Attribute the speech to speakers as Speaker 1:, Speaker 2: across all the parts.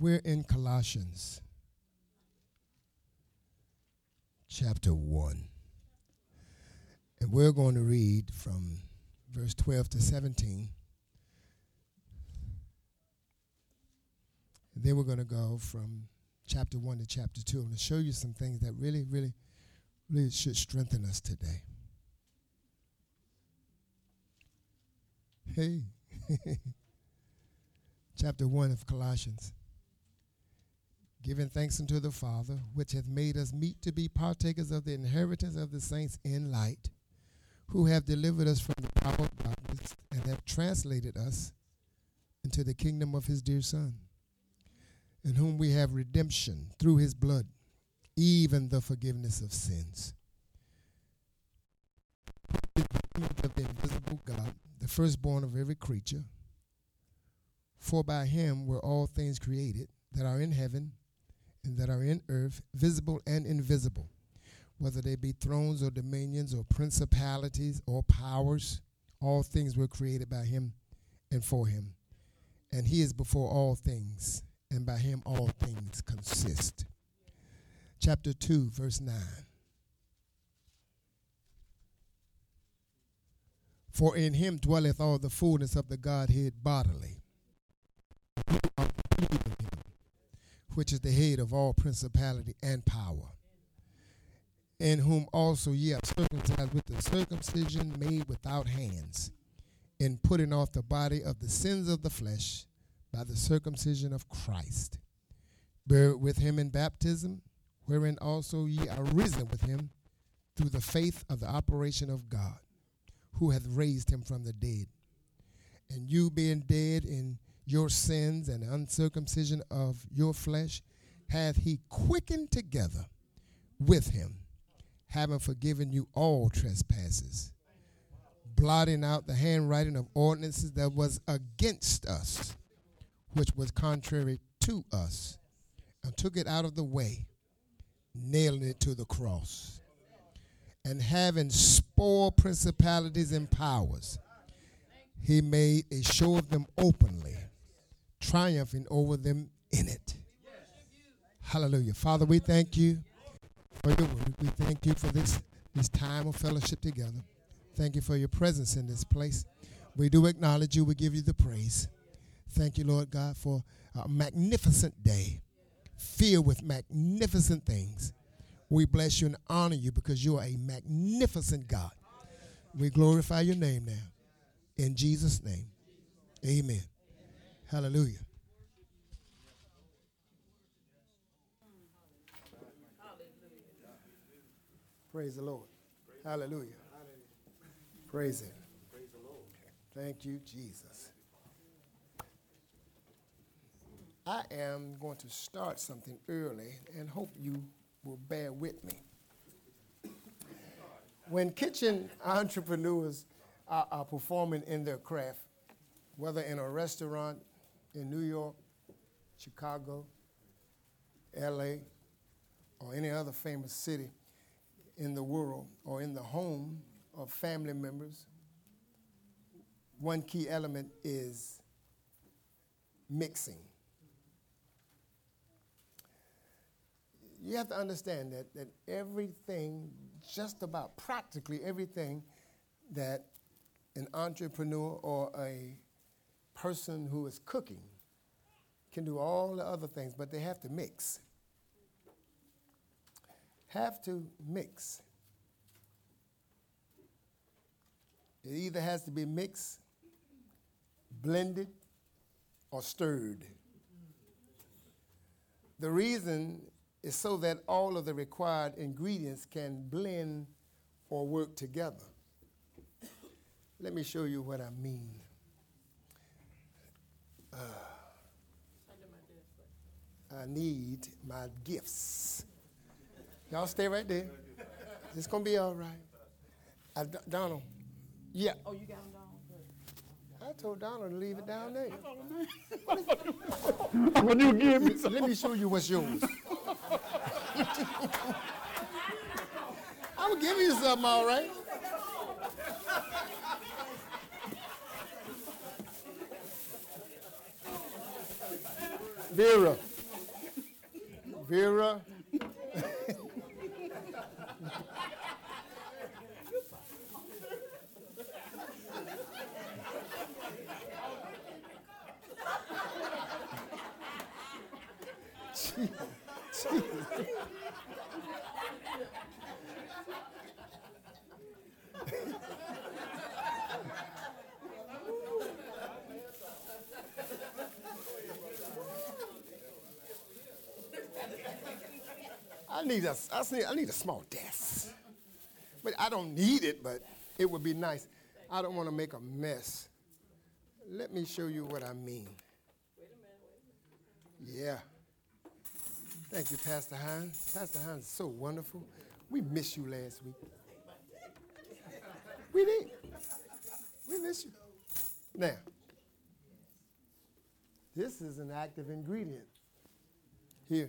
Speaker 1: We're in Colossians chapter 1. And we're going to read from verse 12 to 17. And then we're going to go from chapter 1 to chapter 2. I'm going to show you some things that really should strengthen us today. Hey. Chapter 1 of Colossians. Giving thanks unto the Father, which hath made us meet to be partakers of the inheritance of the saints in light, who have delivered us from the power of darkness and have translated us into the kingdom of his dear Son, in whom we have redemption through his blood, even the forgiveness of sins. Of the invisible God, the firstborn of every creature. For by him were all things created that are in heaven and that are in earth, visible and invisible, whether they be thrones or dominions or principalities or powers. All things were created by him and for him. And he is before all things, and by him all things consist. Chapter 2, verse 9. For in him dwelleth all the fullness of the Godhead bodily, which is the head of all principality and power, in whom also ye are circumcised with the circumcision made without hands, in putting off the body of the sins of the flesh by the circumcision of Christ, buried with him in baptism, wherein also ye are risen with him through the faith of the operation of God, who hath raised him from the dead. And you being dead in your sins and the uncircumcision of your flesh, hath he quickened together with him, having forgiven you all trespasses, blotting out the handwriting of ordinances that was against us, which was contrary to us, and took it out of the way, nailing it to the cross. And having spoiled principalities and powers, he made a show of them openly, triumphing over them in it. Hallelujah. Father, we thank you for your word. We thank you for this time of fellowship together. Thank you for your presence in this place. We do acknowledge you. We give you the praise. Thank you, Lord God, for a magnificent day filled with magnificent things. We bless you and honor you because you are a magnificent God. We glorify your name now. In Jesus' name, amen. Hallelujah. Praise the Lord. Hallelujah. Praise him. Thank you, Jesus. I am going to start something early and hope you will bear with me. When kitchen entrepreneurs are performing in their craft, whether in a restaurant in New York, Chicago, LA, or any other famous city in the world, or in the home of family members, one key element is mixing. You have to understand that everything, just about practically everything that an entrepreneur or a person who is cooking can do all the other things, but they have to mix. Have to mix. It either has to be mixed, blended, or stirred. The reason is so that all of the required ingredients can blend or work together. Let me show you what I mean. I need my gifts. Y'all stay right there. It's going to be all right. Donald. Yeah.
Speaker 2: Oh, you got them down?
Speaker 1: I told Donald to leave it down there.
Speaker 2: When you give me some.
Speaker 1: Let me show you what's yours. I'm going to give you something, all right? Vera, Vera. I need a small desk. But I don't need it, but it would be nice. I don't want to make a mess. Let me show you what I mean. Yeah. Thank you, Pastor Hines. Pastor Hines is so wonderful. We missed you last week. We did. We miss you. Now, this is an active ingredient. Here.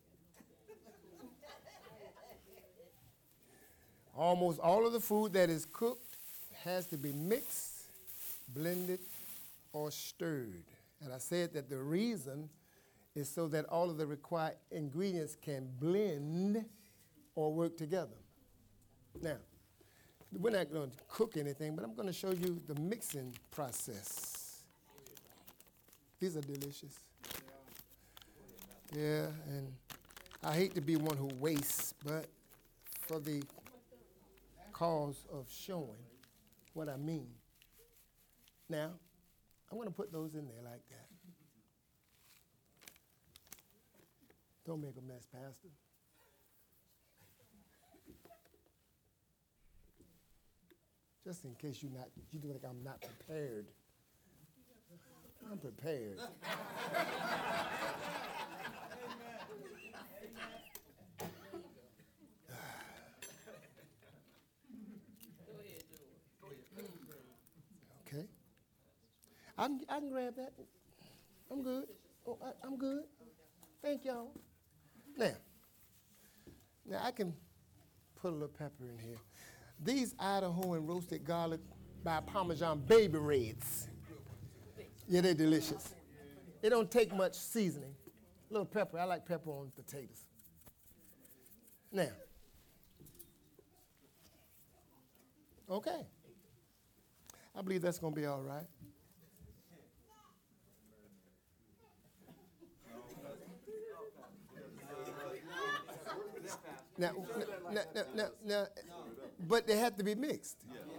Speaker 1: Almost all of the food that is cooked has to be mixed, blended, or stirred. And I said that the reason is so that all of the required ingredients can blend or work together. Now, we're not going to cook anything, but I'm going to show you the mixing process. These are delicious. Yeah, and I hate to be one who wastes, but for the cause of showing what I mean. Now, I'm going to put those in there like that. Don't make a mess, Pastor. Just in case you think I'm not prepared. I'm prepared. Okay. I can grab that. I'm good. Oh, I'm good. Thank y'all. Now I can put a little pepper in here. These Idaho and roasted garlic by Parmesan baby reds. Yeah, they're delicious. It don't take much seasoning. A little pepper. I like pepper on potatoes. Now, okay. I believe that's going to be all right. Now, but they have to be mixed.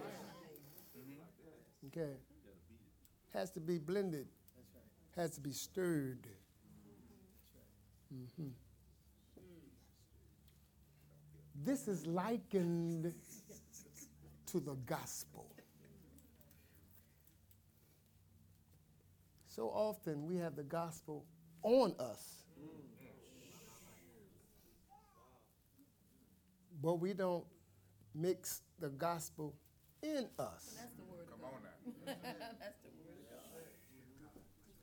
Speaker 1: Okay. Has to be blended. Has to be stirred. Mm-hmm. This is likened to the gospel. So often we have the gospel on us, but we don't mix the gospel in us.
Speaker 2: That's the word. Come on now. That's the word of God.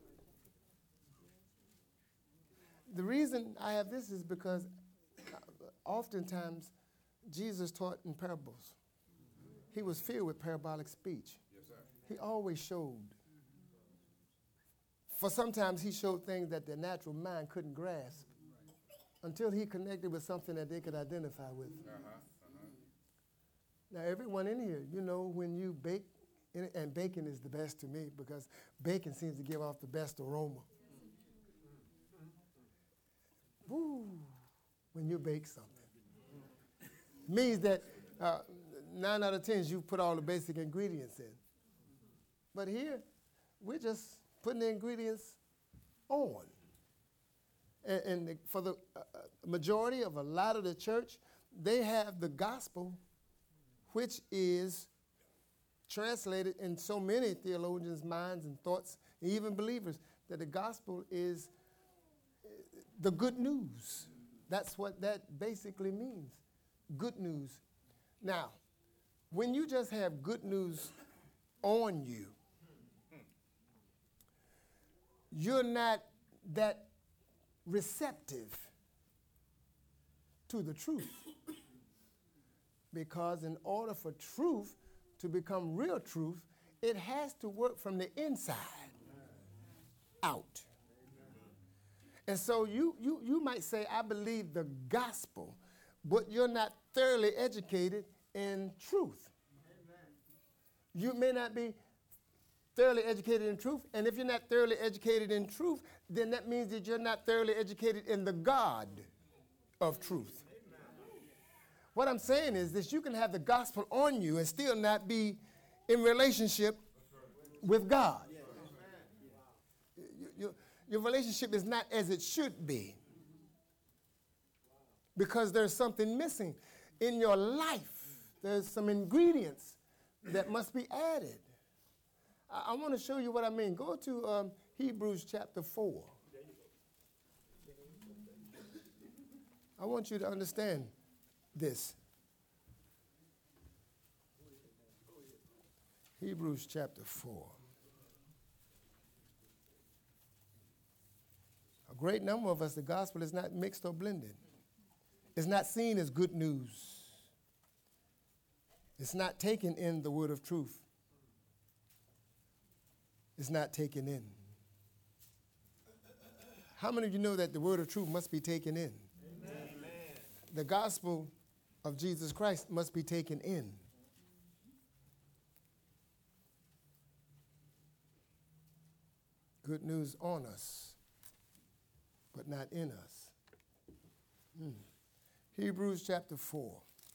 Speaker 1: The reason I have this is because oftentimes Jesus taught in parables. He was filled with parabolic speech.
Speaker 3: Yes, sir.
Speaker 1: He always showed. For sometimes he showed things that the natural mind couldn't grasp until he connected with something that they could identify with. Now, everyone in here, you know when you bake, and bacon is the best to me because bacon seems to give off the best aroma. Woo, when you bake something. Means that 9 out of 10 you put all the basic ingredients in. But here, we're just putting the ingredients on. And for the majority of a lot of the church, they have the gospel, which is translated in so many theologians' minds and thoughts, and even believers, that the gospel is the good news. That's what that basically means, good news. Now, when you just have good news on you, you're not that receptive to the truth. Because in order for truth to become real truth, it has to work from the inside out. And so you might say, I believe the gospel, but you're not thoroughly educated in truth. You may not be thoroughly educated in truth, and if you're not thoroughly educated in truth, then that means that you're not thoroughly educated in the God of truth. What I'm saying is this: you can have the gospel on you and still not be in relationship with God. Your relationship is not as it should be because there's something missing in your life. There's some ingredients that must be added. I want to show you what I mean. Go to Hebrews chapter 4. I want you to understand this. Hebrews chapter 4. A great number of us, the gospel is not mixed or blended. It's not seen as good news. It's not taken in the word of truth. It's not taken in. How many of you know that the word of truth must be taken in? Amen. The gospel of Jesus Christ must be taken in. Good news on us, but not in us. Hebrews chapter 4.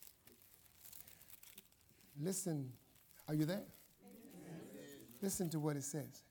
Speaker 1: Listen, are you there? Listen to what it says.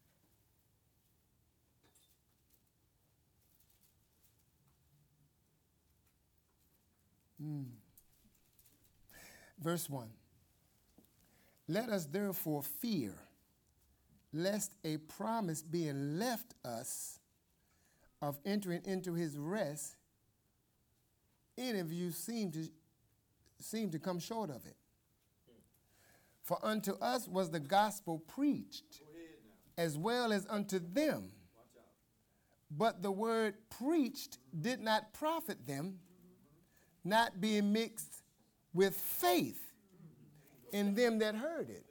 Speaker 1: Verse 1. Let us therefore fear, lest a promise being left us of entering into his rest, any of you seem to come short of it. For unto us was the gospel preached, as well as unto them. But the word preached did not profit them, not being mixed with faith in them that heard it.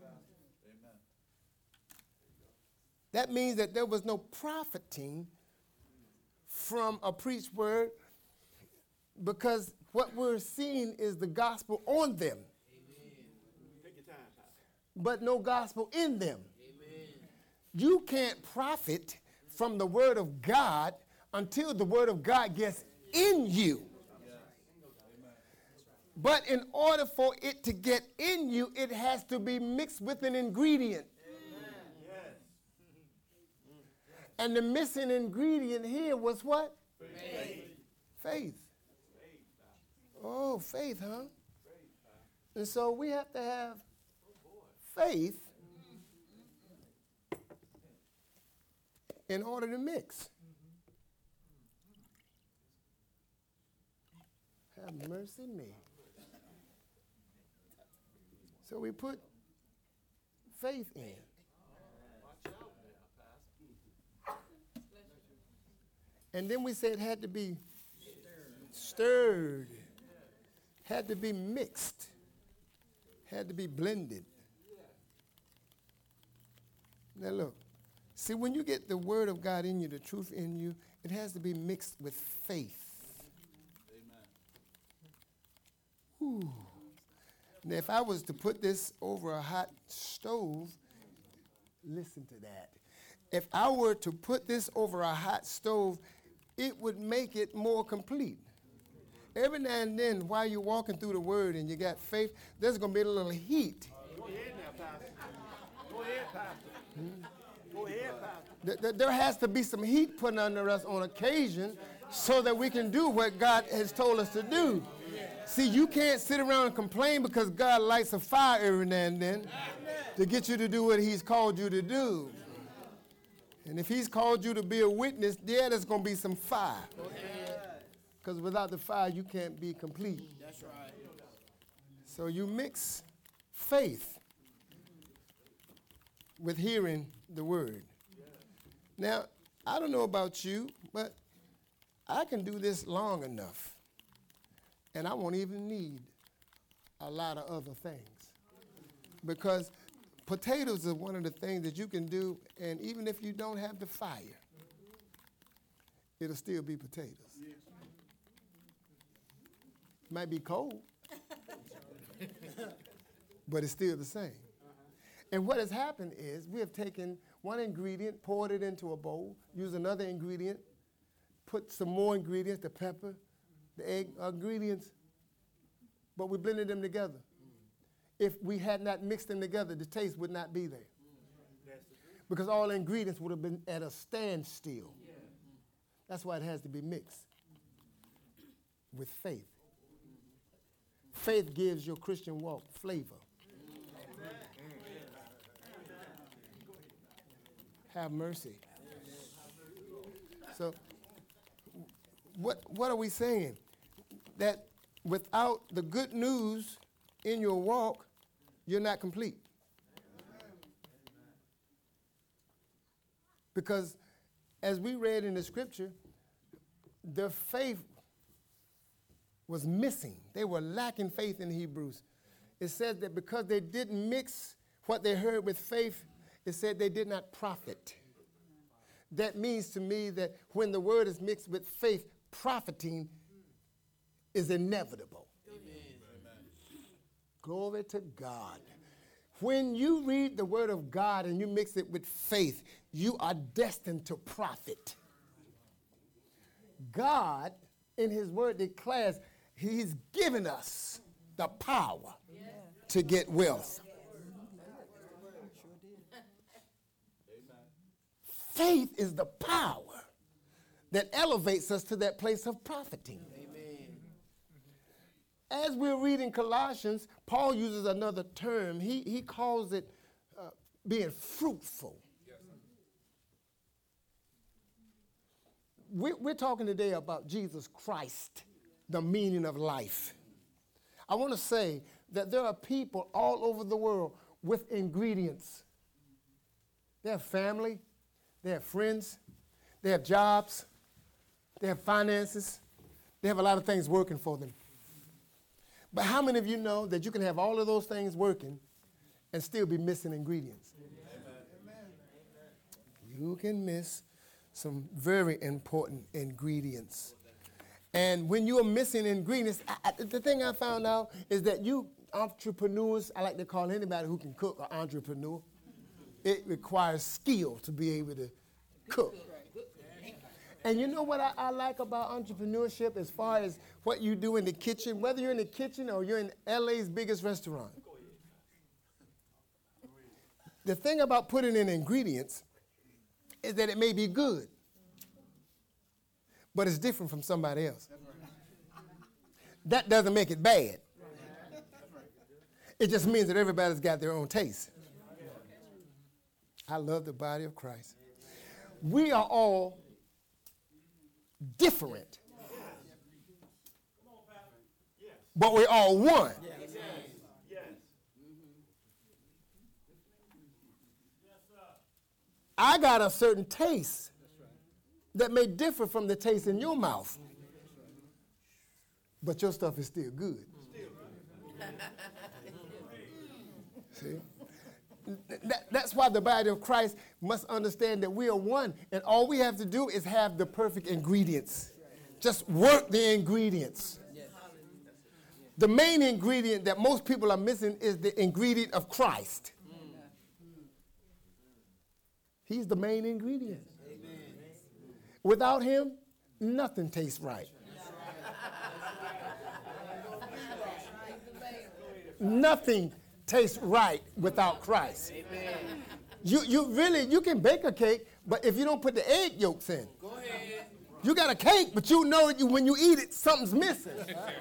Speaker 1: That means that there was no profiting from a preached word, because what we're seeing is the gospel on them. But no gospel in them. Amen. You can't profit from the word of God until the word of God gets in you. Yes. But in order for it to get in you, it has to be mixed with an ingredient. Yes. And the missing ingredient here was what? Faith. Faith. Oh, faith, huh? And so we have to have faith in order to mix. Have mercy me. So we put faith in. And then we said it had to be stirred, had to be mixed, had to be blended. Now look, see, when you get the word of God in you, the truth in you, it has to be mixed with faith. Amen. Ooh. Now, if I was to put this over a hot stove, listen to that. If I were to put this over a hot stove, it would make it more complete. Every now and then, while you're walking through the word and you got faith, there's going to be a little heat. Go ahead now, Pastor. Go ahead, Pastor. Go ahead, Pastor. There has to be some heat put under us on occasion so that we can do what God has told us to do. See, you can't sit around and complain because God lights a fire every now and then to get you to do what he's called you to do. And if he's called you to be a witness, yeah, there's going to be some fire. Because without the fire, you can't be complete. That's right. So you mix faith with hearing the word. Now, I don't know about you, but I can do this long enough, and I won't even need a lot of other things. Because potatoes are one of the things that you can do, and even if you don't have the fire, it'll still be potatoes. Might be cold, but it's still the same. And what has happened is we have taken one ingredient, poured it into a bowl, used another ingredient, put some more ingredients, the pepper, the egg ingredients, but we blended them together. If we had not mixed them together, the taste would not be there. Because all the ingredients would have been at a standstill. That's why it has to be mixed with faith. Faith gives your Christian walk flavor. Have mercy. So, what are we saying? That without the good news in your walk, you're not complete. Because as we read in the scripture, their faith was missing. They were lacking faith in Hebrews. It said that because they didn't mix what they heard with faith, it said they did not profit. That means to me that when the word is mixed with faith, profiting is inevitable. Amen. Glory to God. When you read the word of God and you mix it with faith, you are destined to profit. God, in his word, declares he's given us the power to get wealth. Faith is the power that elevates us to that place of profiting. Amen. As we're reading Colossians, Paul uses another term. He calls it being fruitful. Yes. We're talking today about Jesus Christ, the meaning of life. I want to say that there are people all over the world with ingredients. They have family. They have friends, they have jobs, they have finances, they have a lot of things working for them. But how many of you know that you can have all of those things working and still be missing ingredients? Amen. You can miss some very important ingredients. And when you are missing ingredients, the thing I found out is that you entrepreneurs, I like to call anybody who can cook an entrepreneur. It requires skill to be able to cook. And you know what I like about entrepreneurship as far as what you do in the kitchen, whether you're in the kitchen or you're in LA's biggest restaurant. The thing about putting in ingredients is that it may be good, but it's different from somebody else. That doesn't make it bad. It just means that everybody's got their own taste. I love the body of Christ. We are all different, but we're all one. I got a certain taste that may differ from the taste in your mouth, but your stuff is still good. See? That's why the body of Christ must understand that we are one, and all we have to do is have the perfect ingredients. Just work the ingredients. The main ingredient that most people are missing is the ingredient of Christ. He's the main ingredient. Without him, nothing tastes right. Nothing tastes right without Christ. Amen. You can bake a cake, but if you don't put the egg yolks in, you got a cake, but you know when you eat it, something's missing.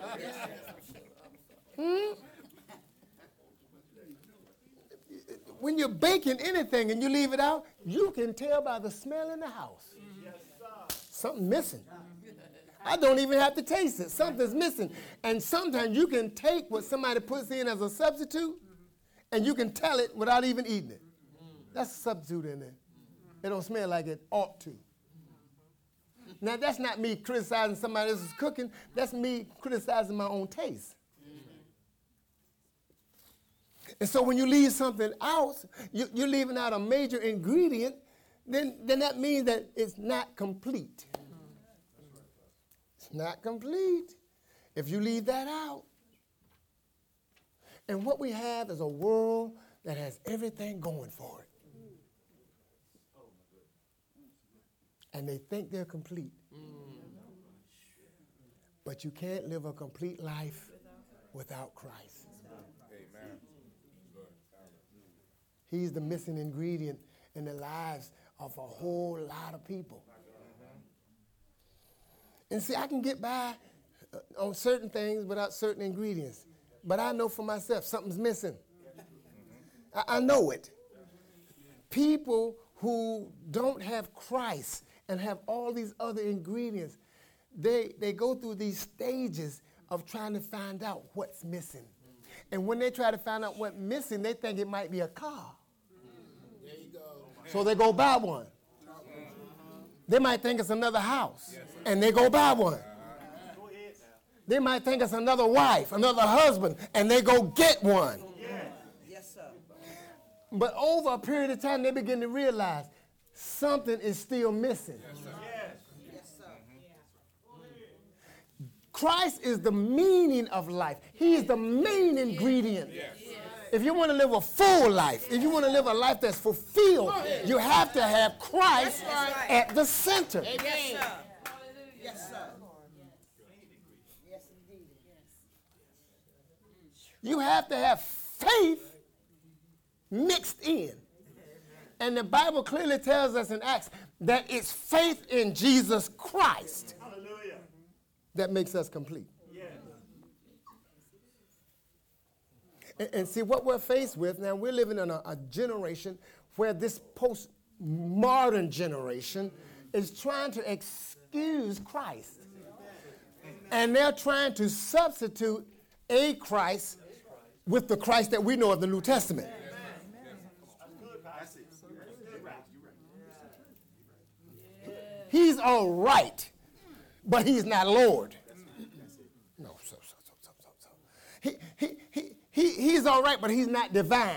Speaker 1: When you're baking anything and you leave it out, you can tell by the smell in the house. Something missing. I don't even have to taste it. Something's missing. And sometimes you can take what somebody puts in as a substitute, and you can tell it without even eating it. That's a substitute in there. It don't smell like it ought to. Now, that's not me criticizing somebody else's cooking. That's me criticizing my own taste. And so when you leave something out, you're leaving out a major ingredient, then that means that it's not complete. Not complete if you leave that out. And what we have is a world that has everything going for it. And they think they're complete. But you can't live a complete life without Christ.
Speaker 3: Amen.
Speaker 1: He's the missing ingredient in the lives of a whole lot of people. And see, I can get by on certain things without certain ingredients. But I know for myself something's missing. I know it. People who don't have Christ and have all these other ingredients, they go through these stages of trying to find out what's missing. And when they try to find out what's missing, they think it might be a car.
Speaker 3: There you go.
Speaker 1: So they go buy one. They might think it's another house, and they go buy one. They might think it's another wife, another husband, and they go get one.
Speaker 2: Yes, sir.
Speaker 1: But over a period of time, they begin to realize something is still missing.
Speaker 2: Yes, sir.
Speaker 1: Christ is the meaning of life. He is the main ingredient. If you want to live a full life, if you want to live a life that's fulfilled, you have to have Christ at the center.
Speaker 2: Yes, sir. Yes, sir. Yes, indeed.
Speaker 1: You have to have faith mixed in. And the Bible clearly tells us in Acts that it's faith in Jesus Christ that makes us complete. And see what we're faced with now, we're living in a generation where this postmodern generation is trying to excuse Christ. And they're trying to substitute a Christ with the Christ that we know of the New Testament. He's all right, but he's not Lord. No, he's all right, but he's not divine.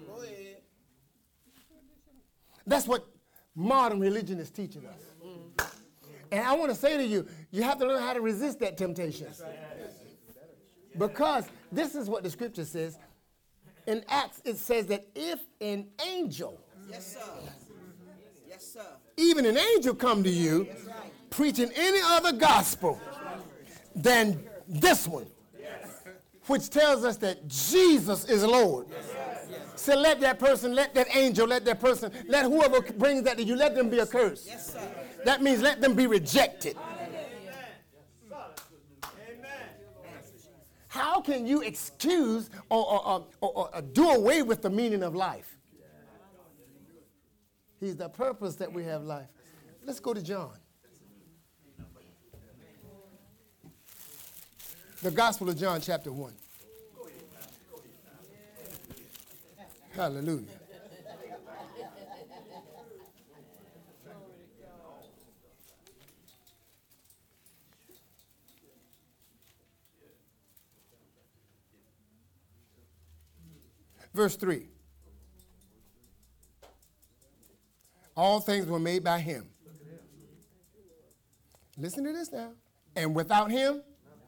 Speaker 1: That's what modern religion is teaching us. And I want to say to you, you have to learn how to resist that temptation. Because this is what the scripture says. In Acts, it says that if an angel,
Speaker 2: Yes, sir. Yes, sir.
Speaker 1: even an angel come to you, preaching any other gospel than this one, which tells us that Jesus is Lord. So let that person, let that angel, let that person, let whoever brings that to you, let them be accursed.
Speaker 2: Yes, sir.
Speaker 1: That means let them be rejected. How can you excuse or do away with the meaning of life? He's the purpose that we have life. Let's go to John. The Gospel of John, chapter 1. Hallelujah. Verse 3. All things were made by him. Listen to this now. And without him,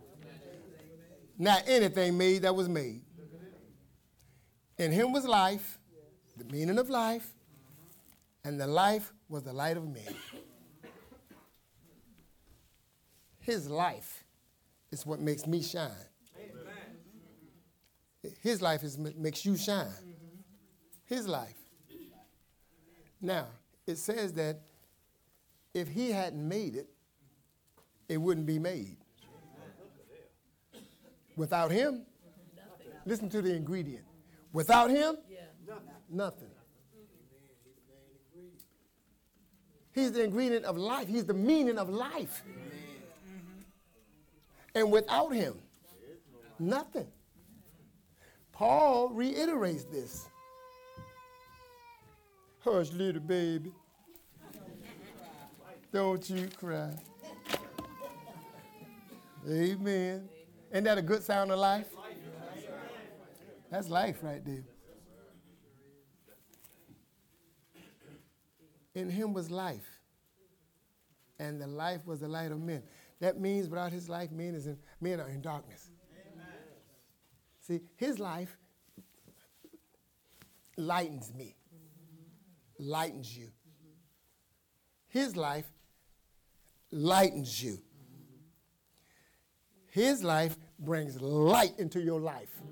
Speaker 1: not anything made that was made. In him was life, the meaning of life, and the life was the light of men. His life is what makes me shine. His life makes you shine. His life. Now, it says that if he hadn't made it, it wouldn't be made. Without him, listen to the ingredient. Without him, nothing. He's the ingredient of life. He's the meaning of life. And without him, nothing. Paul reiterates this. Hush, little baby. Don't you cry. Amen. Isn't that a good sound of life? That's life right there. In him was life, and the life was the light of men. That means without his life, men are in darkness. Amen. See, his life lightens me, lightens you. His life lightens you. His life brings light into your life.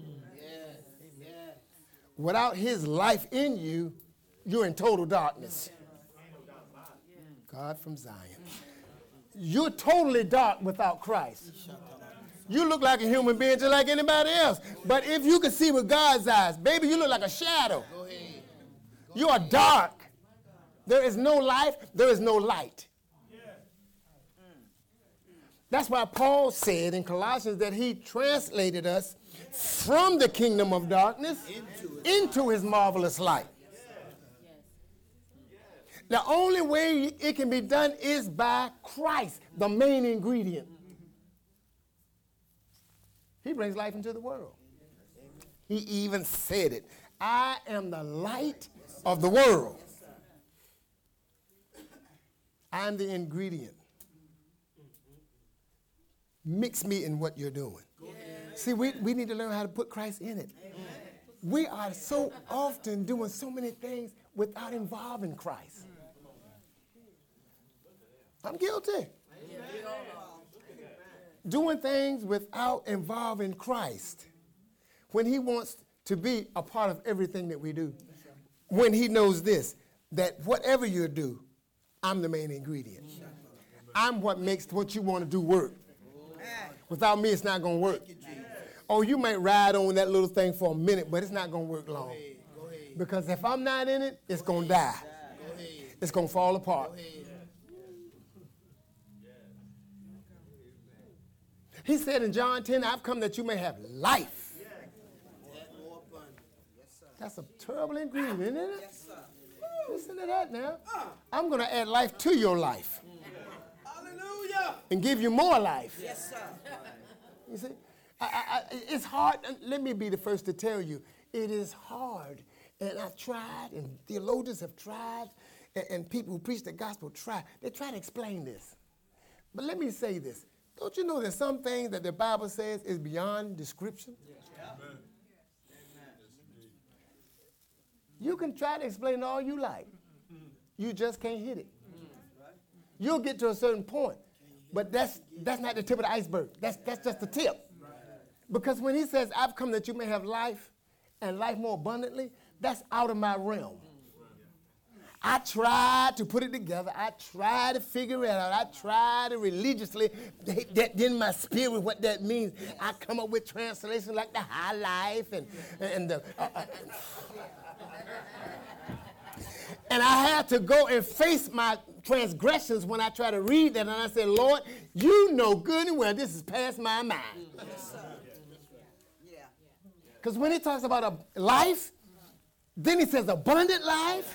Speaker 1: Without his life in you, you're in total darkness. God from Zion. You're totally dark without Christ. You look like a human being just like anybody else. But if you can see with God's eyes, baby, you look like a shadow. You are dark. There is no life. There is no light. That's why Paul said in Colossians that he translated us from the kingdom of darkness into his marvelous light. The only way it can be done is by Christ, the main ingredient. He brings life into the world. He even said it. I am the light of the world. I'm the ingredient. Mix me in what you're doing. See, we need to learn how to put Christ in it. We are so often doing so many things without involving Christ. I'm guilty. Doing things without involving Christ when he wants to be a part of everything that we do. When he knows this, that whatever you do, I'm the main ingredient. I'm what makes what you want to do work. Without me, it's not going to work. Oh, you might ride on that little thing for a minute, but it's not going to work long. Because if I'm not in it, it's going to die. It's going to fall apart. He said in John 10, I've come that you may have life. That's a terrible ingredient, isn't it? Listen to that now. I'm going to add life to your life. Hallelujah. And give you more life. Yes, sir. You see, it's hard. Let me be the first to tell you, it is hard. And I've tried, and theologians have tried, and people who preach the gospel try. They try to explain this. But let me say this. Don't you know there's some things that the Bible says is beyond description? Amen. You can try to explain all you like. You just can't hit it. You'll get to a certain point, but that's not the tip of the iceberg. That's just the tip. Because when he says, I've come that you may have life and life more abundantly, that's out of my realm. I tried to put it together. I tried to figure it out. I tried to religiously get in my spirit what that means. I come up with translations like the High Life and the... And I had to go and face my transgressions when I try to read that. And I said, Lord, you know good and well this is past my mind. Because when he talks about a life, then he says abundant life.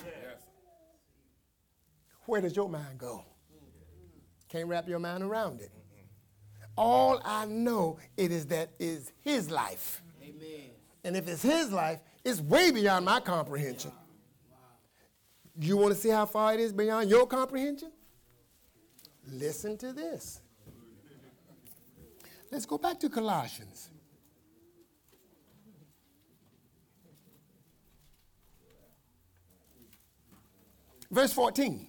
Speaker 1: Where does your mind go? Can't wrap your mind around it. All I know it is that is his life. Amen. And if it's his life, it's way beyond my comprehension. You want to see how far it is beyond your comprehension? Listen to this. Let's go back to Colossians. Verse 14.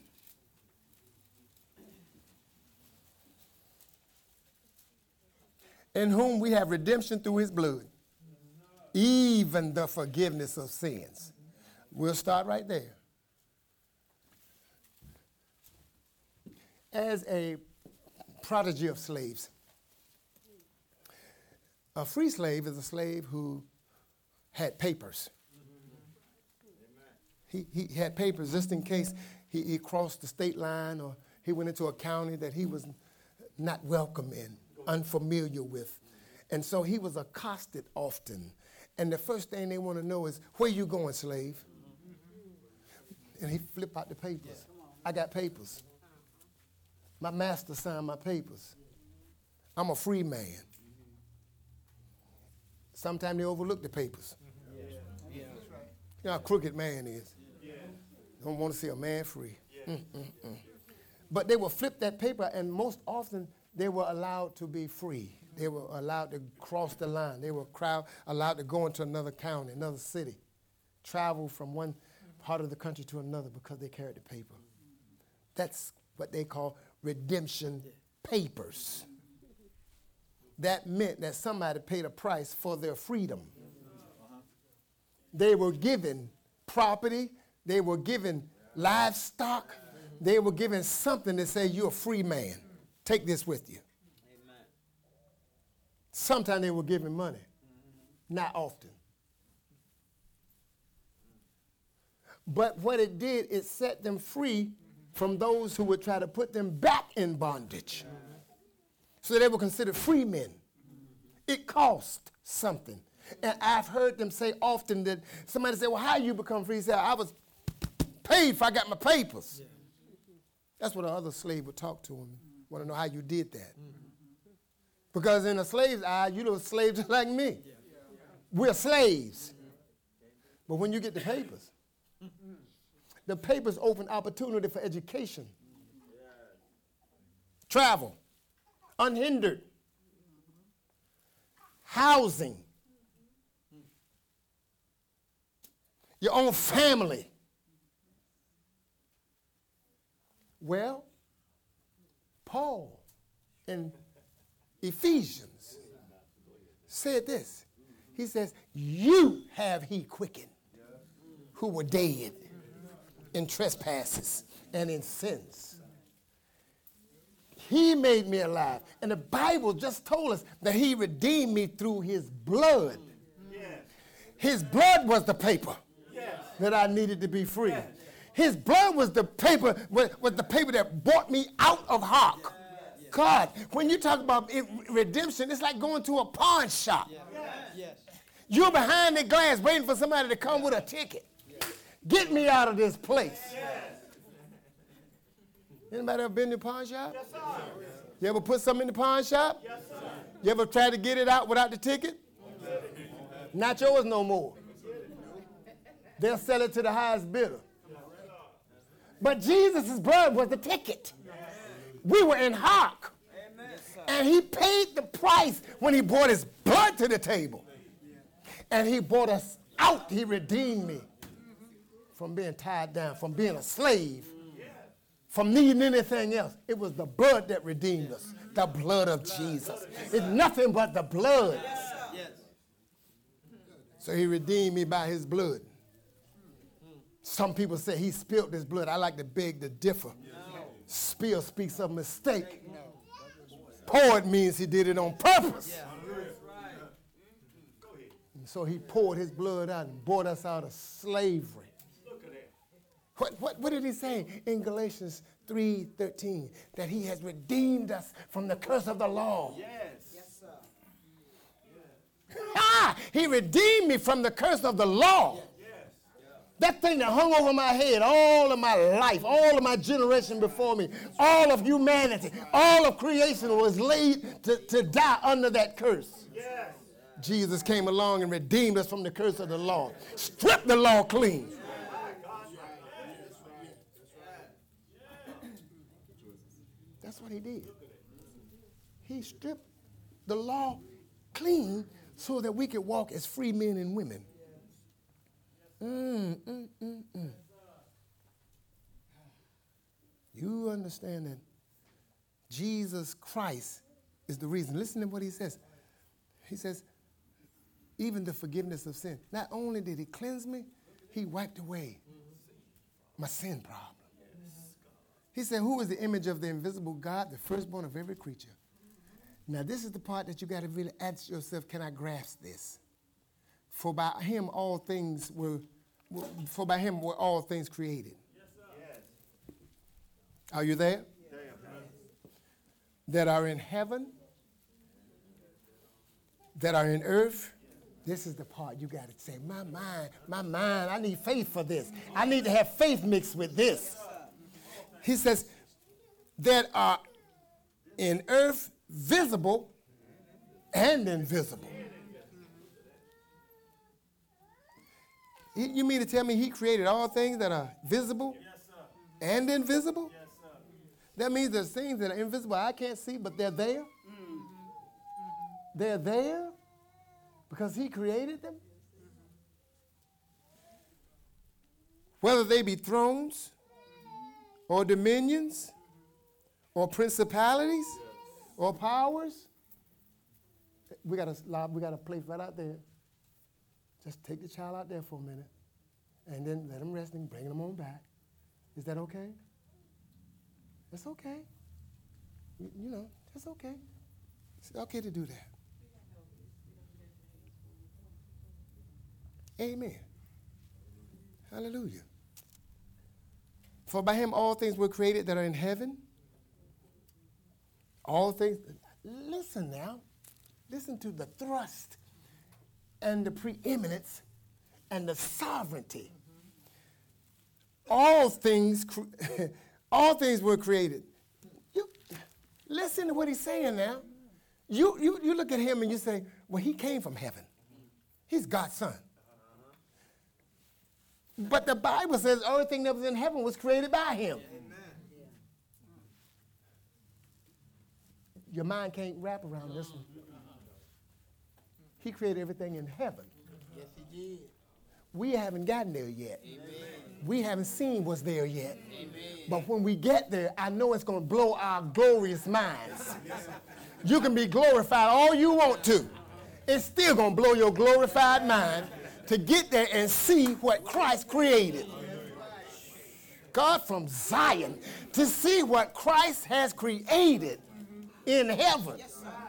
Speaker 1: In whom we have redemption through his blood, even the forgiveness of sins. We'll start right there. As a prodigy of slaves, a free slave is a slave who had papers. He had papers just in case he crossed the state line or he went into a county that he was not welcome in, unfamiliar with. And so he was accosted often. And the first thing they want to know is, where you going, slave? And he flip out the papers. I got papers. My master signed my papers. I'm a free man. Sometimes they overlook the papers. You know how crooked man is. Don't want to see a man free. But they will flip that paper, and most often they were allowed to be free. They were allowed to cross the line. They were allowed to go into another county, another city, travel from one part of the country to another because they carried the paper. That's what they call redemption papers. That meant that somebody paid a price for their freedom. They were given property. They were given livestock. They were given something to say, you're a free man. Take this with you. Amen. Sometimes they were given money. Not often. But what it did, it set them free from those who would try to put them back in bondage. So they were considered free men. It cost something. And I've heard them say often that somebody say, well, how you become free? He said, I was paid if I got my papers. Yeah. That's what another slave would talk to him. Want to know how you did that. Because in a slave's eye, you're a slave just like me. Yeah. We're slaves. But when you get the papers open opportunity for education. Travel. Unhindered. Housing. Your own family. Well, Paul in Ephesians said this. He says, you have he quickened who were dead in trespasses and in sins. He made me alive. And the Bible just told us that he redeemed me through his blood. Yes. His blood was the paper that I needed to be free. Yes. His blood was the paper that brought me out of hock. Yes. God, when you talk about redemption, it's like going to a pawn shop. Yes. Yes. You're behind the glass waiting for somebody to come with a ticket. Yes. Get me out of this place. Yes. Anybody ever been to a pawn shop? Yes, sir. You ever put something in the pawn shop? Yes, sir. You ever tried to get it out without the ticket? Yes. Not yours no more. They'll sell it to the highest bidder. But Jesus' blood was the ticket. We were in hock. And he paid the price when he brought his blood to the table. And he brought us out. He redeemed me from being tied down, from being a slave, from needing anything else. It was the blood that redeemed us, the blood of Jesus. It's nothing but the blood. So he redeemed me by his blood. Some people say he spilled his blood. I like to beg to differ. Spill speaks of mistake. Poured means he did it on purpose. And so he poured his blood out and brought us out of slavery. What did he say in Galatians 3:13? That he has redeemed us from the curse of the law. Yes, sir. He redeemed me from the curse of the law. That thing that hung over my head all of my life, all of my generation before me, all of humanity, all of creation was laid to die under that curse. Yes. Jesus came along and redeemed us from the curse of the law. Stripped the law clean. That's what he did. He stripped the law clean so that we could walk as free men and women. You understand that Jesus Christ is the reason. Listen to what he says. He says, even the forgiveness of sin. Not only did he cleanse me, he wiped away my sin problem. He said, who is the image of the invisible God, the firstborn of every creature? Now, this is the part that you got to really ask yourself, can I grasp this? For by him all things were all things created. Yes, sir. Are you there? Yes. That are in heaven, that are in earth. This is the part you got to say, my mind, I need faith for this. I need to have faith mixed with this. He says, that are in earth, visible and invisible. You mean to tell me he created all things that are visible and invisible? That means there's things that are invisible I can't see, but they're there. They're there because he created them. Whether they be thrones or dominions or principalities or powers. We got a place right out there. Just take the child out there for a minute and then let him rest and bring him on back. Is that okay? It's okay. You know, it's okay. It's okay to do that. Amen. Hallelujah. For by him all things were created that are in heaven. All things. Listen now. Listen to the thrust and the preeminence and the sovereignty. All things were created. Listen to what he's saying now. You look at him and you say, well, he came from heaven. He's God's son. But the Bible says everything that was in heaven was created by him. Amen. Your mind can't wrap around this one. He created everything in heaven.
Speaker 3: Yes, he did.
Speaker 1: We haven't gotten there yet.
Speaker 3: Amen.
Speaker 1: We haven't seen what's there yet.
Speaker 3: Amen.
Speaker 1: But when we get there, I know it's going to blow our glorious minds. You can be glorified all you want to. It's still going to blow your glorified mind to get there and see what Christ created. God from Zion, to see what Christ has created in heaven.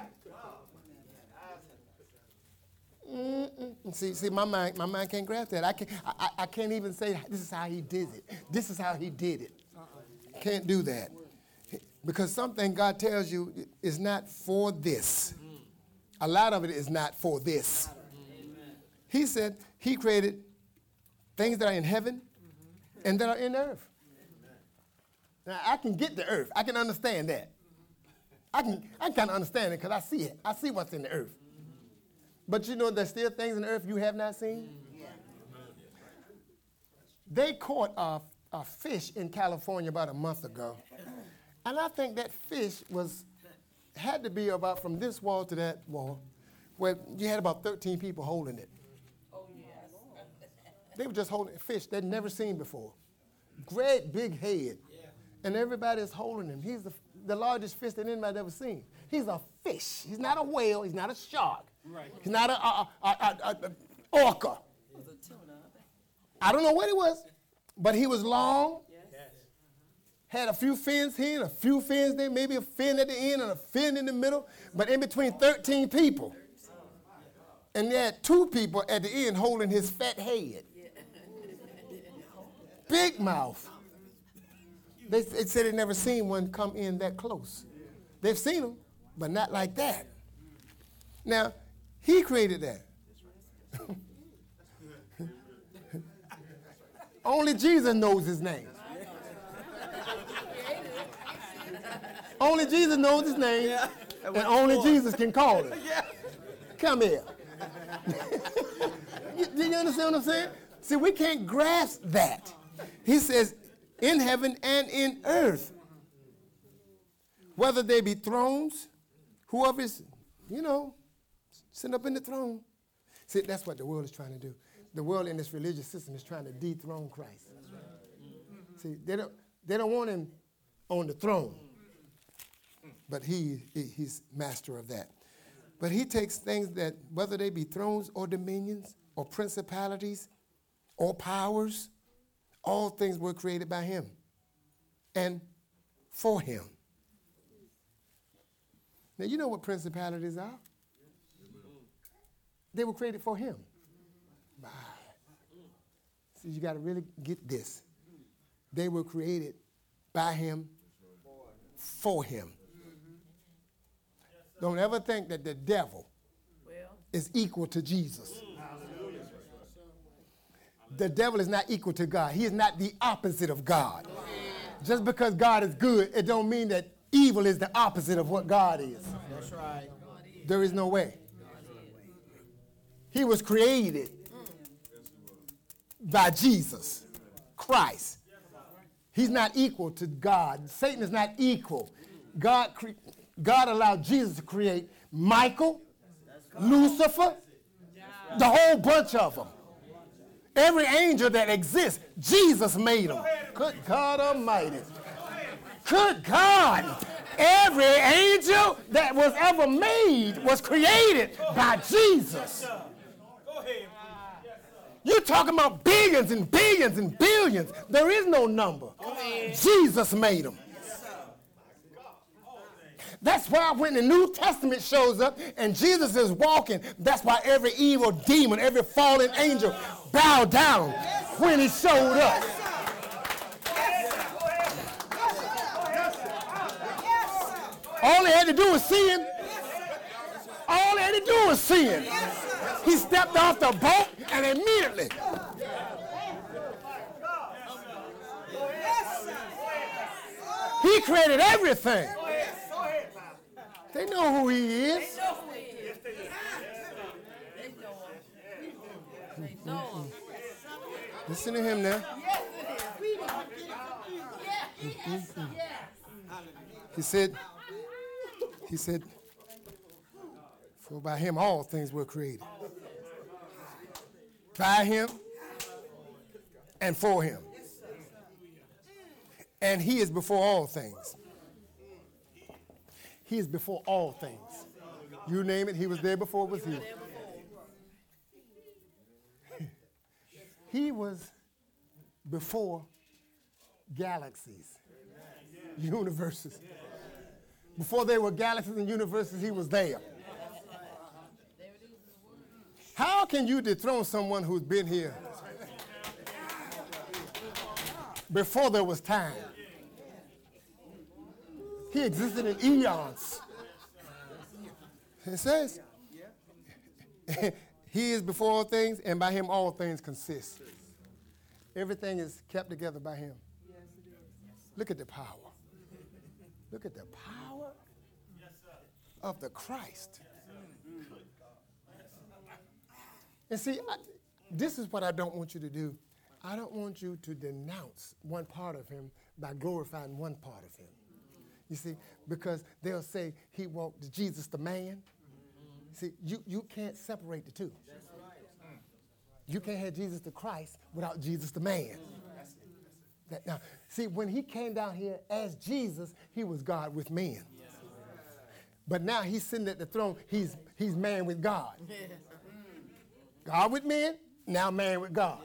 Speaker 1: See, my mind can't grasp that. I can't even say this is how he did it. This is how he did it. Can't do that. Because something God tells you is not for this. A lot of it is not for this. He said he created things that are in heaven and that are in the earth. Now, I can get the earth. I can understand that. I can kind of understand it because I see it. I see what's in the earth. But you know there's still things in the earth you have not seen? They caught a fish in California about a month ago. And I think that fish had to be about from this wall to that wall, where you had about 13 people holding it. They were just holding a fish they'd never seen before. Great big head. And everybody's holding him. He's the largest fish that anybody's ever seen. He's a fish. He's not a whale. He's not a shark. Right. He's not an orca. I don't know what he was, but he was long. Yes. Had a few fins here and a few fins there, maybe a fin at the end and a fin in the middle, but in between 13 people. And they had 2 people at the end holding his fat head. Big mouth. They said they'd never seen one come in that close. They've seen them, but not like that. Now, he created that. Only Jesus knows his name. Only Jesus knows his name, and only Jesus can call him. Come here. Do you understand what I'm saying? See, we can't grasp that. He says, in heaven and in earth, whether they be thrones, whoever is, sitting up in the throne. See, that's what the world is trying to do. The world in this religious system is trying to dethrone Christ. See, they don't want him on the throne, but he's master of that. But he takes things that, whether they be thrones or dominions or principalities or powers, all things were created by him and for him. Now, you know what principalities are? They were created for him. See, you got to really get this. They were created by him, for him. Don't ever think that the devil is equal to Jesus. The devil is not equal to God. He is not the opposite of God. Just because God is good, it don't mean that evil is the opposite of what God is.
Speaker 3: That's right.
Speaker 1: There is no way. He was created by Jesus Christ. He's not equal to God. Satan is not equal. God allowed Jesus to create Michael, Lucifer, the whole bunch of them. Every angel that exists, Jesus made them. Good God Almighty. Good God. Every angel that was ever made was created by Jesus. You're talking about billions and billions and billions. There is no number. Jesus made them. That's why when the New Testament shows up and Jesus is walking, that's why every evil demon, every fallen angel bowed down when he showed up. All they had to do was see him. All they had to do was see him. He stepped off the boat and immediately. He created everything. They know who he is. Listen to him now. He said, for by him all things were created. By him and for him. And he is before all things. He is before all things. You name it, he was there before it was he. He was before galaxies, universes. Before there were galaxies and universes, he was there. How can you dethrone someone who's been here before there was time? He existed in eons. It says, he is before all things, and by him all things consist. Everything is kept together by him. Look at the power. Look at the power of the Christ. And see, this is what I don't want you to do. I don't want you to denounce one part of him by glorifying one part of him. You see, because they'll say he walked Jesus the man. See, you can't separate the two. You can't have Jesus the Christ without Jesus the man. Now, see, when he came down here as Jesus, he was God with men. But now he's sitting at the throne. He's man with God. God with men, now man with God.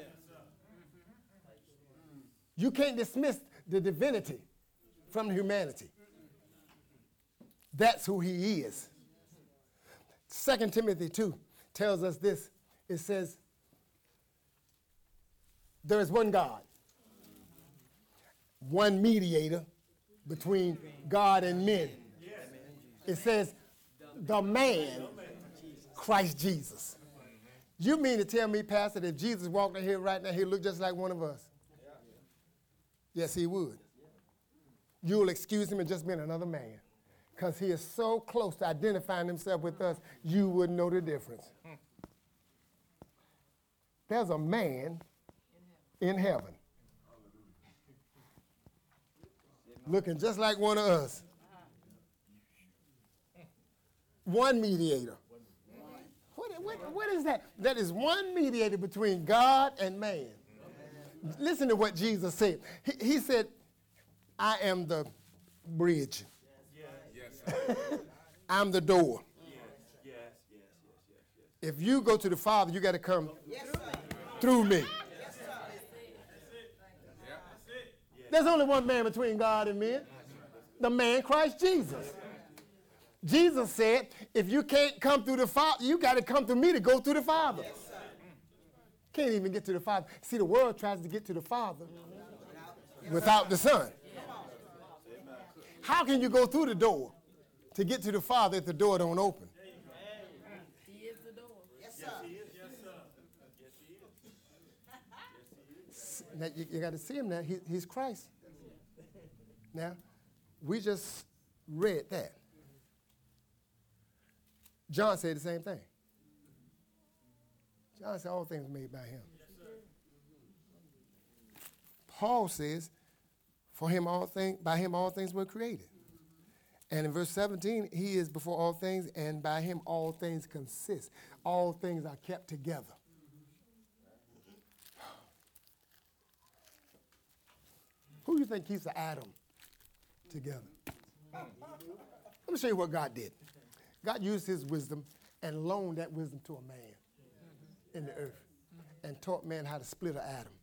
Speaker 1: You can't dismiss the divinity from the humanity. That's who he is. 2 Timothy 2 tells us this. It says, there is one God, one mediator between God and men. It says, the man, Christ Jesus. You mean to tell me, Pastor, that if Jesus walked in here right now, he'd look just like one of us? Yes, he would. You'll excuse him as just being another man, because he is so close to identifying himself with us, you wouldn't know the difference. There's a man in heaven looking just like one of us. One mediator. What is that? That is one mediator between God and man. Listen to what Jesus said. He said, I am the bridge. I'm the door. If you go to the Father, you got to come through me. There's only one man between God and men. The man Christ Jesus. Jesus said, if you can't come through the Father, you got to come through me to go through the Father. Can't even get to the Father. See, the world tries to get to the Father without the Son. How can you go through the door to get to the Father if the door don't open?
Speaker 2: He is the door. Yes, sir.
Speaker 1: Now, you got to see him now. He's Christ. Now, we just read that. John said the same thing. John said all things were made by him. Paul says, For him all things, by him all things were created. And in verse 17, he is before all things, and by him all things consist. All things are kept together. Who do you think keeps the atom together? Let me show you what God did. God used his wisdom and loaned that wisdom to a man in the earth and taught man how to split an atom.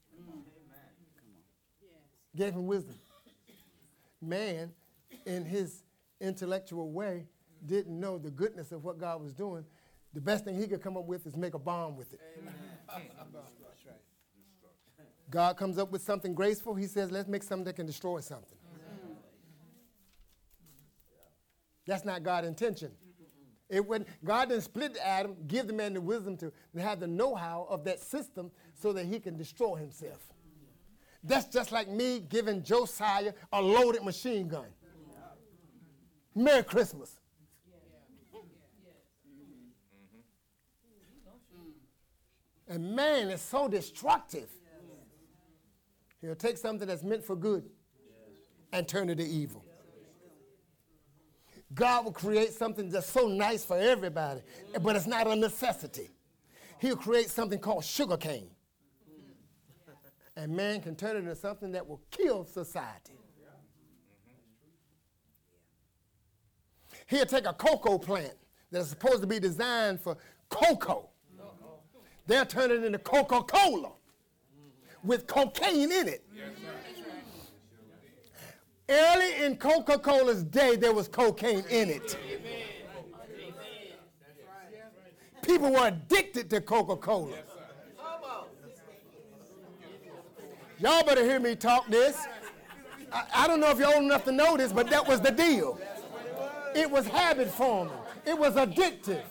Speaker 1: Gave him wisdom. Man, in his intellectual way, didn't know the goodness of what God was doing. The best thing he could come up with is make a bomb with it. God comes up with something graceful. He says, let's make something that can destroy something. That's not God's intention. God didn't split the atom, give the man the wisdom to have the know-how of that system so that he can destroy himself. That's just like me giving Josiah a loaded machine gun. Merry Christmas. And man is so destructive. He'll take something that's meant for good and turn it to evil. God will create something that's so nice for everybody, but it's not a necessity. He'll create something called sugar cane. And man can turn it into something that will kill society. He'll take a cocoa plant that's supposed to be designed for cocoa. They'll turn it into Coca-Cola with cocaine in it. Early in Coca-Cola's day, there was cocaine in it. People were addicted to Coca-Cola. Y'all better hear me talk this. I don't know if you're old enough to know this, but that was the deal. It was habit forming. It was addictive.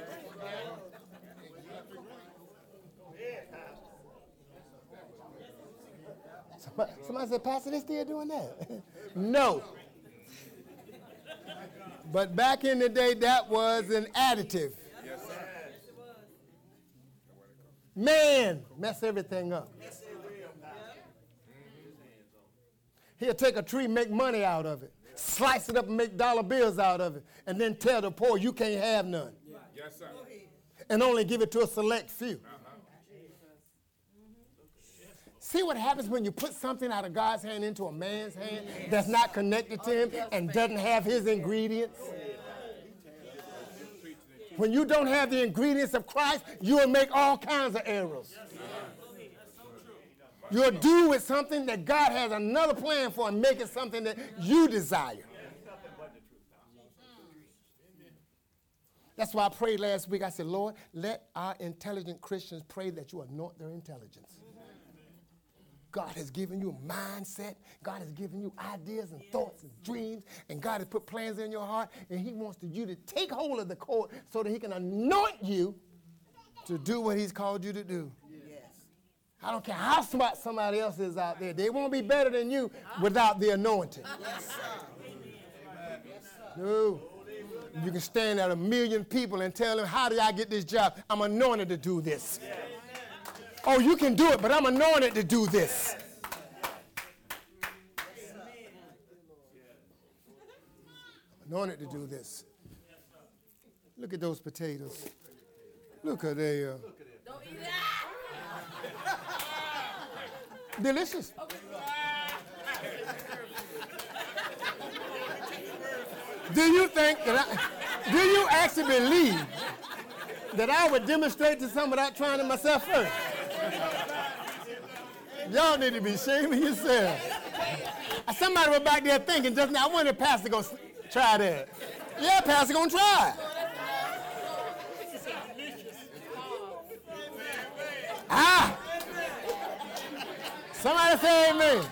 Speaker 1: Somebody said, Pastor, they still doing that? No. But back in the day, that was an additive. Yes, sir. Man, mess everything up. He'll take a tree, make money out of it, slice it up and make dollar bills out of it, and then tell the poor, you can't have none. Yes, sir. And only give it to a select few. See what happens when you put something out of God's hand into a man's hand that's not connected to him and doesn't have his ingredients? When you don't have the ingredients of Christ, you'll make all kinds of errors. You'll do with something that God has another plan for and make it something that you desire. That's why I prayed last week. I said, Lord, let our intelligent Christians pray that you anoint their intelligence. God has given you a mindset. God has given you ideas and thoughts and dreams. And God has put plans in your heart. And he wants you to take hold of the cord so that he can anoint you to do what he's called you to do. Yes. I don't care how smart somebody else is out there. They won't be better than you without the anointing. Yes, no. You can stand at 1 million people and tell them, how did I get this job? I'm anointed to do this. Yes. Oh, you can do it, but I'm anointed to do this. I'm anointed to do this. Look at those potatoes. Look at they. Don't eat that. Delicious. Do you think that do you actually believe that I would demonstrate to some without trying it myself first? Y'all need to be shaming yourself. Somebody was back there thinking just now, I wonder if Pastor going to try that. Yeah, Pastor going to try. Ah! Somebody say amen.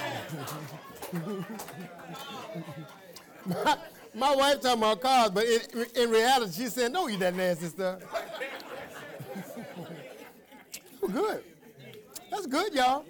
Speaker 1: My wife talking about cars, but in reality, she said, don't eat that nasty stuff. Good. That's good, y'all.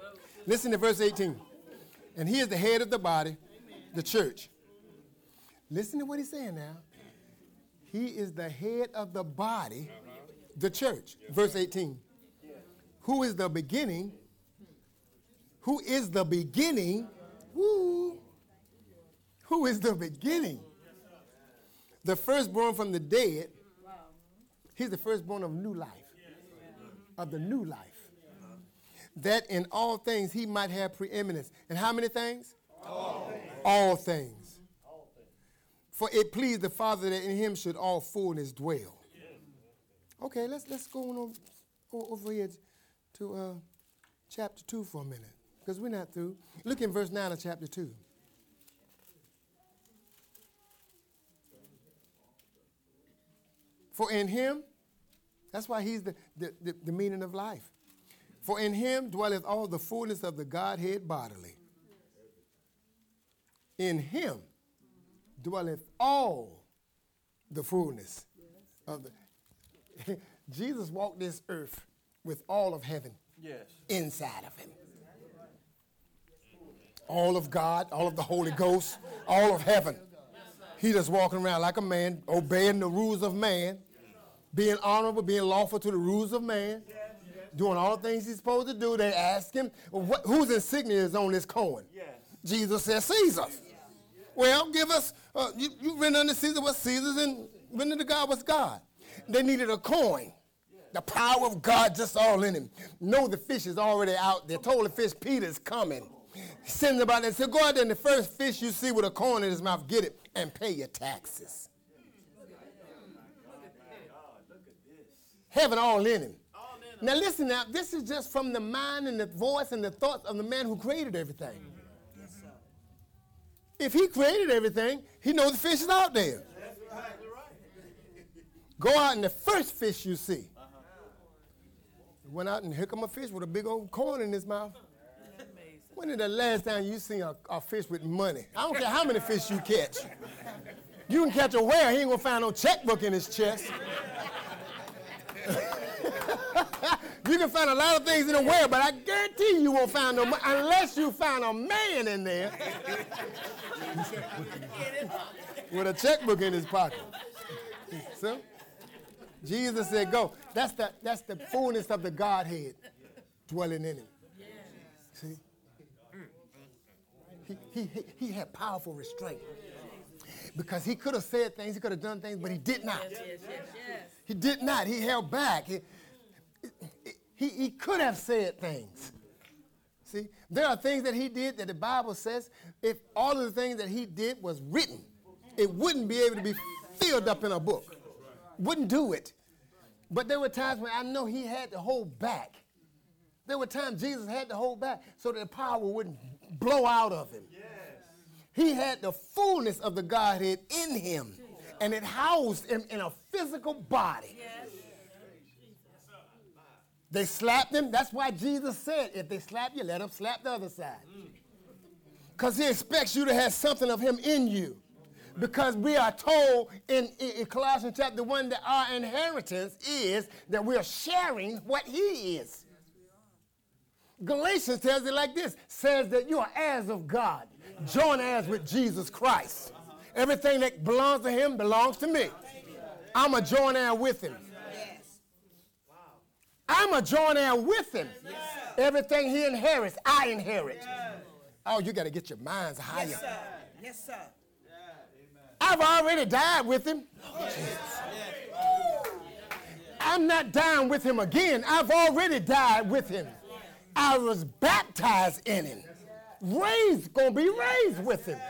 Speaker 1: Listen to verse 18. And he is the head of the body, the church. Listen to what he's saying now. He is the head of the body, the church. Verse 18. Who is the beginning? Who is the beginning? Woo. Who is the beginning? The firstborn from the dead. He's the firstborn of new life. Of the new life. That in all things he might have preeminence. And how many things? All things. All things. For it pleased the Father that in him should all fullness dwell. Okay, let's go on over here to chapter 2 for a minute, because we're not through. Look in verse 9 of chapter 2. For in him, that's why he's the meaning of life. For in him dwelleth all the fullness of the Godhead bodily. In him dwelleth all the fullness of the... Jesus walked this earth with all of heaven inside of him. All of God, all of the Holy Ghost, all of heaven. He just walking around like a man, obeying the rules of man, being honorable, being lawful to the rules of man, doing all the things he's supposed to do. They ask him, well, whose insignia is on this coin? Jesus says, Caesar. Well, give us, you render unto Caesar what's Caesar's and render to God what's God. They needed a coin. The power of God just all in him. No, the fish is already out there. Told the fish, Peter's coming. Send him about there and said, go out there and the first fish you see with a coin in his mouth, get it and pay your taxes. Heaven all in him. Now listen now, this is just from the mind and the voice and the thoughts of the man who created everything. If he created everything, he knows the fish is out there. Go out and the first fish you see. Went out and here come a fish with a big old coin in his mouth. When is the last time you seen a fish with money? I don't care how many fish you catch. You can catch a whale, he ain't gonna find no checkbook in his chest. You can find a lot of things in the whale, but I guarantee you won't find no money unless you find a man in there with a checkbook in his pocket. So, Jesus said, go. That's the fullness of the Godhead dwelling in him. See? He had powerful restraint. Because he could have said things, he could have done things, but he did not. He did not. He held back. He could have said things. See? There are things that he did that the Bible says, if all of the things that he did was written, it wouldn't be able to be filled up in a book. Wouldn't do it. But there were times when I know he had to hold back. There were times Jesus had to hold back so that the power wouldn't blow out of him. Yes. He had the fullness of the Godhead in him, and it housed him in a physical body. Yes. They slapped him. That's why Jesus said, if they slap you, let them slap the other side. Because he expects you to have something of him in you. Because we are told in Colossians chapter 1 that our inheritance is that we are sharing what he is. Galatians tells it like this, says that you are heirs of God, joint heirs with Jesus Christ. Everything that belongs to him belongs to me. I'm a joint heir with him. I'm a joint heir with him. Everything he inherits, I inherit. Oh, you got to get your minds higher.
Speaker 2: Yes, sir. Yes, sir.
Speaker 1: I've already died with him. I'm not dying with him again. I've already died with him. I was baptized in him. Raised, gonna be raised with him.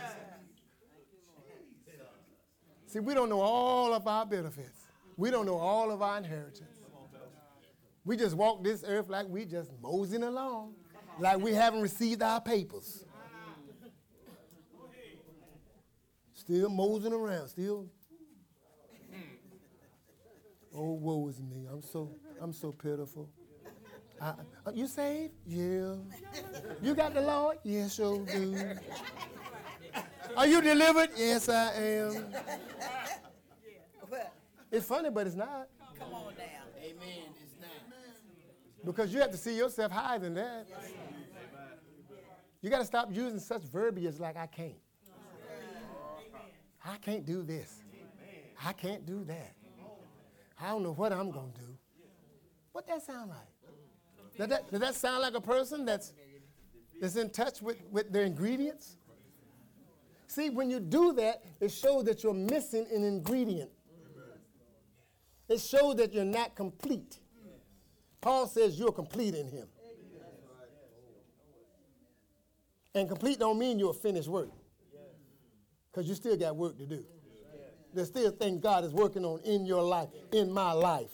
Speaker 1: See, we don't know all of our benefits. We don't know all of our inheritance. We just walk this earth like we just moseying along, like we haven't received our papers. Still moseying around, still. Oh, woe is me. I'm so pitiful. You saved? Yeah. You got the Lord? Yes, sure do. Are you delivered? Yes, I am. It's funny, but it's not.
Speaker 2: Come on now.
Speaker 3: Amen. It's not.
Speaker 1: Because you have to see yourself higher than that. You got to stop using such verbiage like I can't. I can't do this. I can't do that. I don't know what I'm going to do. What that sound like? Does that sound like a person that's in touch with their ingredients? See, when you do that, it shows that you're missing an ingredient. It shows that you're not complete. Paul says you're complete in him. And complete don't mean you're a finished work. Because you still got work to do. There's still things God is working on in your life, in my life.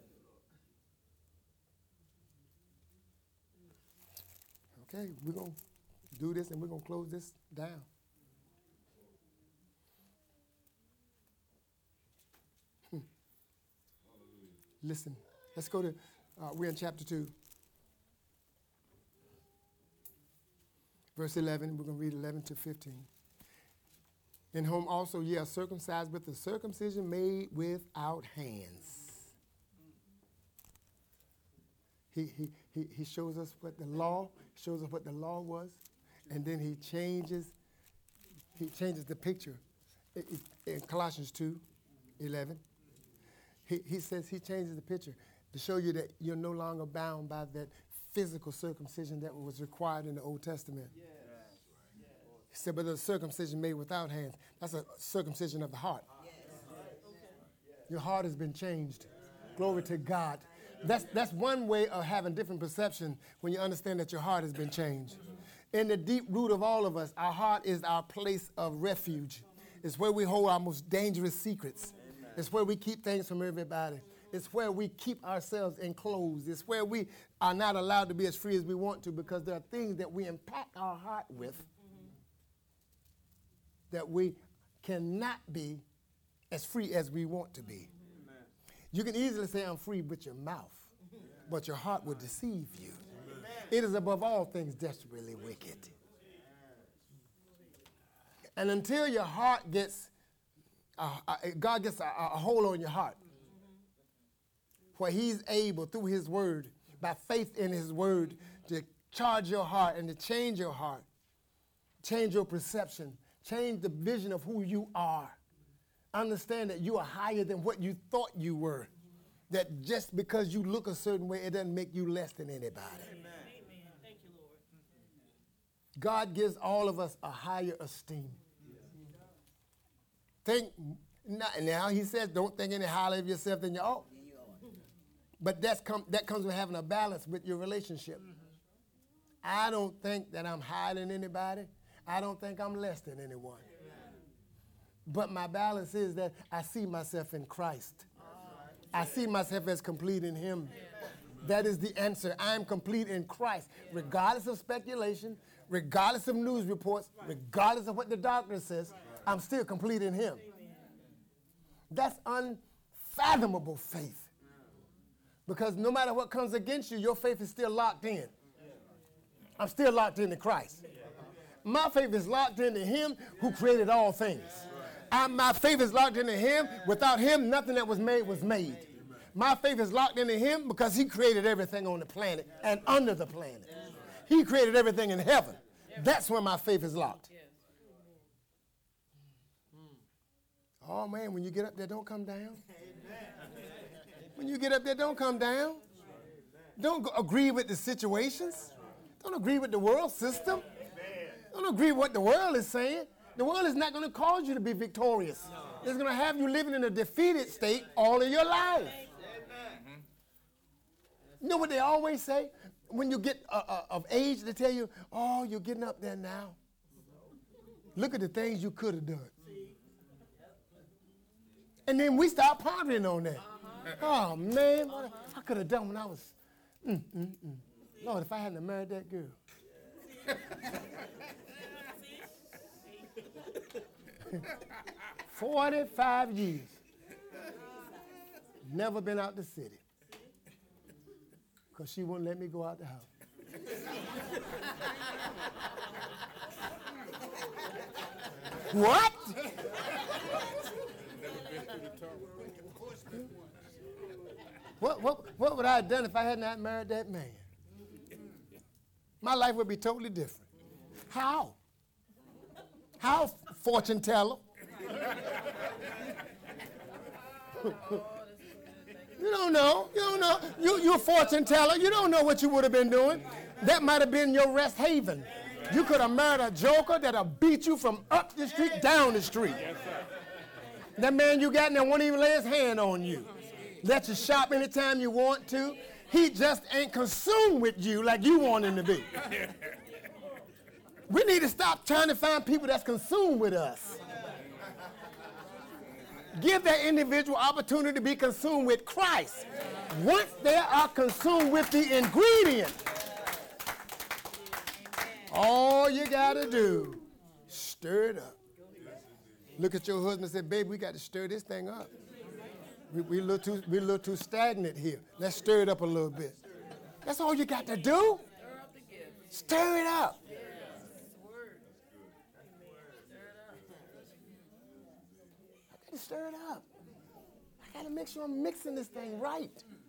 Speaker 1: Okay, we're going to do this and we're going to close this down. Listen, let's go to, we're in chapter 2. Verse 11, we're going to read 11 to 15. In whom also ye are circumcised with the circumcision made without hands. He shows us what the law, was, and then he changes the picture. In Colossians 2:11, he says he changes the picture to show you that you're no longer bound by that physical circumcision that was required in the Old Testament. Yes. He said, but the circumcision made without hands, that's a circumcision of the heart. Yes. Your heart has been changed. Glory to God. That's one way of having different perception when you understand that your heart has been changed. In the deep root of all of us, our heart is our place of refuge. It's where we hold our most dangerous secrets. It's where we keep things from everybody. It's where we keep ourselves enclosed. It's where we are not allowed to be as free as we want to because there are things that we impact our heart with that we cannot be as free as we want to be. Amen. You can easily say I'm free with your mouth, but your heart will deceive you. Amen. It is above all things desperately wicked. And until your heart gets, God gets a hold on your heart, where he's able, through his word, by faith in his word, to charge your heart and to change your heart, change your perception, change the vision of who you are. Understand that you are higher than what you thought you were. That just because you look a certain way, it doesn't make you less than anybody. Amen. Thank you, Lord. God gives all of us a higher esteem. Think, now he says, don't think any higher of yourself than you ought. But that comes with having a balance with your relationship. I don't think that I'm higher than anybody. I don't think I'm less than anyone. But my balance is that I see myself in Christ. I see myself as complete in him. That is the answer. I'm complete in Christ. Regardless of speculation, regardless of news reports, regardless of what the doctor says, I'm still complete in him. That's unfathomable faith. Because no matter what comes against you, your faith is still locked in. I'm still locked into Christ. My faith is locked into him who created all things. My faith is locked into him. Without him, nothing that was made was made. My faith is locked into him because he created everything on the planet and under the planet. He created everything in heaven. That's where my faith is locked. Oh, man, when you get up there, don't come down. When you get up there, don't come down. Don't agree with the situations. Don't agree with the world system. Don't agree with what the world is saying. The world is not going to cause you to be victorious. It's going to have you living in a defeated state all of your life. You know what they always say? When you get of age, they tell you, oh, you're getting up there now. Look at the things you could have done. And then we start pondering on that. Oh, man, what I could have done when I was, Lord, if I hadn't married that girl. 45 years. Never been out the city. Because she wouldn't let me go out the house. What? What would I have done if I had not married that man? My life would be totally different. How? How, fortune teller? You don't know. You don't know. You're a fortune teller. You don't know what you would have been doing. That might have been your rest haven. You could have married a joker that'll beat you from up the street, down the street. That man you got in there won't even lay his hand on you. Let you shop anytime you want to. He just ain't consumed with you like you want him to be. We need to stop trying to find people that's consumed with us. Give that individual opportunity to be consumed with Christ. Once they are consumed with the ingredient, all you got to do, stir it up. Look at your husband and say, baby, we got to stir this thing up. We're a little too stagnant here. Let's stir it up a little bit. That's all you got to do. Stir it up. I got to stir it up. I got to make sure I'm mixing this thing right.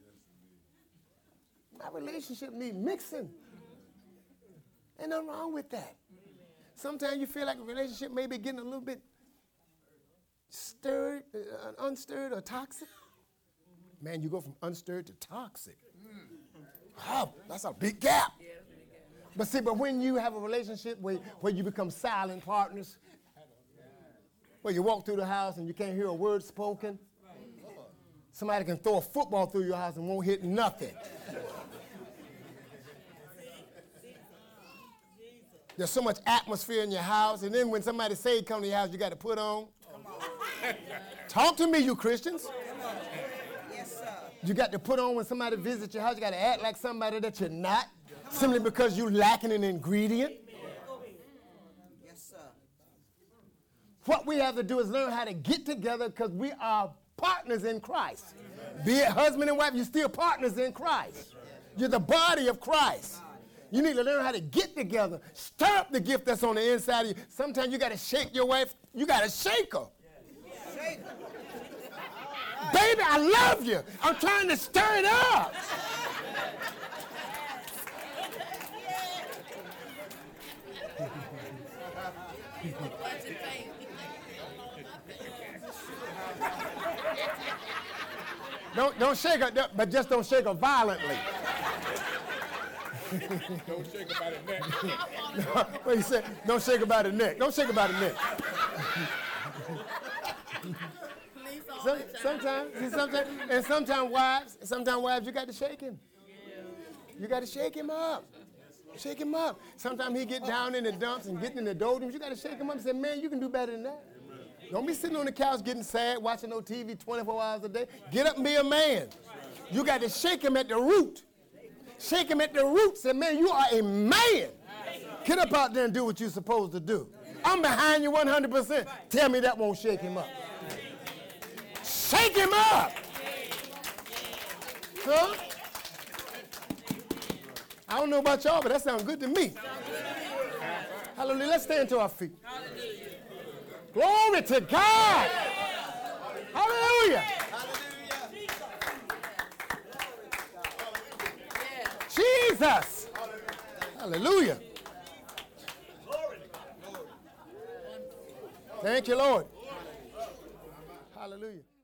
Speaker 1: My relationship needs mixing. Ain't nothing wrong with that. Sometimes you feel like a relationship may be getting a little bit stirred, unstirred, or toxic. Man, you go from unstirred to toxic. Oh, that's a big gap. But see, when you have a relationship where you become silent partners, where you walk through the house and you can't hear a word spoken, somebody can throw a football through your house and won't hit nothing. There's so much atmosphere in your house, and then when somebody say come to your house, you got to put on. Talk to me, you Christians.
Speaker 3: Yes, sir.
Speaker 1: You got to put on when somebody visits your house. You got to act like somebody that you're not, simply because you're lacking an ingredient.
Speaker 3: Yes, sir.
Speaker 1: What we have to do is learn how to get together because we are partners in Christ. Be it husband and wife, you're still partners in Christ. You're the body of Christ. You need to learn how to get together. Stir up the gift that's on the inside of you. Sometimes you got to shake your wife. You got to shake her.
Speaker 3: Shake her.
Speaker 1: Baby, I love you. I'm trying to stir it up. Don't shake her, but just don't shake her violently.
Speaker 4: Don't shake her by the neck.
Speaker 1: What he said? Don't shake her by the neck. Don't shake her by the neck. Sometimes wives, you got to shake him. You got to shake him up. Shake him up. Sometimes he get down in the dumps and getting in the doldrums. You got to shake him up and say, man, you can do better than that. Don't be sitting on the couch getting sad, watching no TV 24 hours a day. Get up and be a man. You got to shake him at the root. Shake him at the root. Say, man, you are a man. Get up out there and do what you're supposed to do. I'm behind you 100%. Tell me that won't shake him up. Shake him up. Huh? I don't know about y'all, but that sounds good to me. Hallelujah. Let's stand to our feet. Glory to God. Hallelujah. Jesus. Hallelujah. Thank you, Lord. Hallelujah.